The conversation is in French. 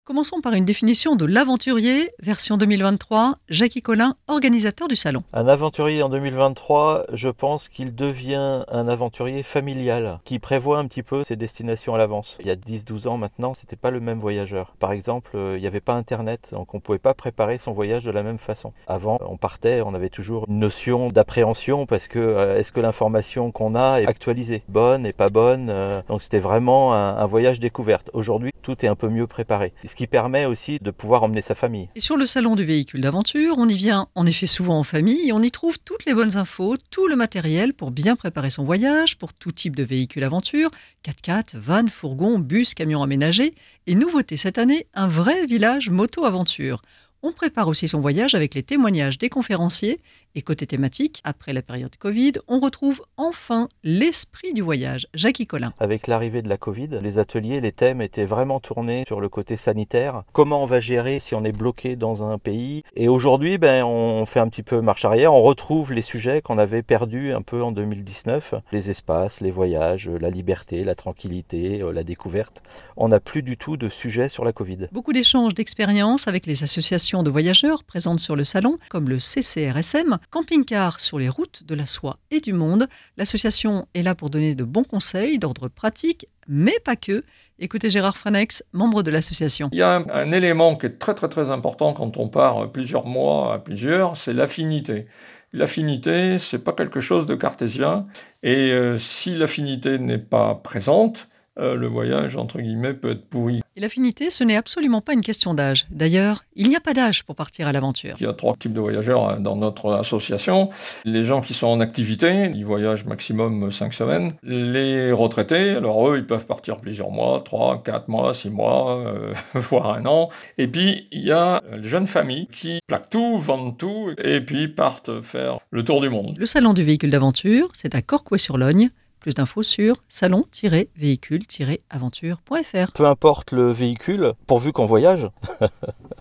Commençons par une définition de l'aventurier, version 2023, Jackie Collin, organisateur du salon. Un aventurier en 2023, je pense qu'il devient un aventurier familial, qui prévoit un petit peu ses destinations à l'avance. Il y a 10-12 ans maintenant, c'était pas le même voyageur. Par exemple, il n'y avait pas Internet, donc on pouvait pas préparer son voyage de la même façon. Avant, on partait, on avait toujours une notion d'appréhension, parce que est-ce que l'information qu'on a est actualisée, bonne et pas bonne, donc c'était vraiment un voyage découverte. Aujourd'hui, tout est un peu mieux préparé. Ce qui permet aussi de pouvoir emmener sa famille. Et sur le salon du véhicule d'aventure, on y vient en effet souvent en famille et on y trouve toutes les bonnes infos, tout le matériel pour bien préparer son voyage, pour tout type de véhicule aventure, 4x4, van, fourgon, bus, camion aménagé. Et nouveauté cette année, un vrai village moto-aventure. On prépare aussi son voyage avec les témoignages des conférenciers. Et côté thématique, après la période Covid, on retrouve enfin l'esprit du voyage. Jackie Collin. Avec l'arrivée de la Covid, les ateliers, les thèmes étaient vraiment tournés sur le côté sanitaire. Comment on va gérer si on est bloqué dans un pays? Et aujourd'hui, on fait un petit peu marche arrière. On retrouve les sujets qu'on avait perdus un peu en 2019. Les espaces, les voyages, la liberté, la tranquillité, la découverte. On n'a plus du tout de sujets sur la Covid. Beaucoup d'échanges d'expériences avec les associations de voyageurs présentes sur le salon, comme le CCRSM, Camping-car sur les routes de la soie et du monde. L'association est là pour donner de bons conseils d'ordre pratique, mais pas que. Écoutez Gérard Franex, membre de l'association. Il y a un élément qui est très très très important quand on part plusieurs mois à plusieurs, c'est l'affinité. L'affinité, c'est pas quelque chose de cartésien, et si l'affinité n'est pas présente, le voyage, entre guillemets, peut être pourri. Et l'affinité, ce n'est absolument pas une question d'âge. D'ailleurs, il n'y a pas d'âge pour partir à l'aventure. Il y a 3 types de voyageurs dans notre association. Les gens qui sont en activité, ils voyagent maximum 5 semaines. Les retraités, alors eux, ils peuvent partir plusieurs mois, 3, 4 mois, 6 mois, voire un an. Et puis, il y a les jeunes familles qui plaquent tout, vendent tout, et puis partent faire le tour du monde. Le salon du véhicule d'aventure, c'est à Corcouët-sur-Logne. Plus d'infos sur salon-véhicule-aventure.fr. Peu importe le véhicule, pourvu qu'on voyage.